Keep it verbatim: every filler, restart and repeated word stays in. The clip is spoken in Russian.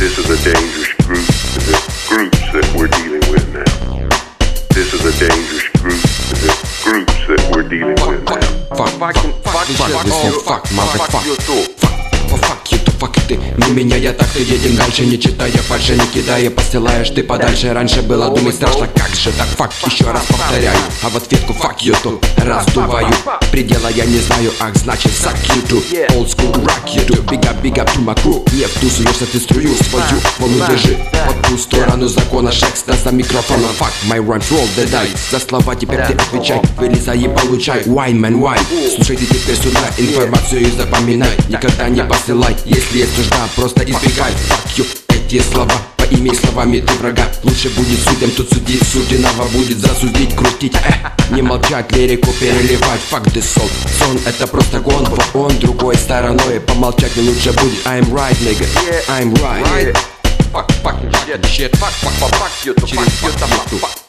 This is a dangerous group, the groups that we're dealing with now. This is a dangerous group, the groups that we're dealing with now. Fuck, fuck, fuck, fuck, fuck, motherfuck. Fuck you, fuck ты. Не меняя так, ты едем дальше, не читая фальши, не кидая, постилаешь ты подальше. Раньше было думать страшно, как же так, фак, еще раз повторяю. А в ответку fuck you, то раздуваю. Предела я не знаю, ах, значит suck you too. Old school rock you too. Big up, big up to my crew. Не в ту суешься ты струю свою, волну держи. По ту сторону закона шаг за микрофоном. Fuck, my rhymes roll the dice. За слова теперь ты отвечай, вылезай и получай. Wine man, wine. Слушай ты теперь сюда, информацию запоминай. Никогда не посылай, если есть нужда, просто избегай. Fuck you, эти слова, поимей словами ты врага. Лучше будет судьям, тут судить, сужденного будет засудить, крутить, э, не молчать, лирику переливать. Fuck this song, сон это просто гон, он другой стороной, помолчать не лучше будет. I'm right, nigga, I'm right. Fuck, fuck, shit, shit, fuck, fuck, fuck, fuck you, fuck you, fuck you.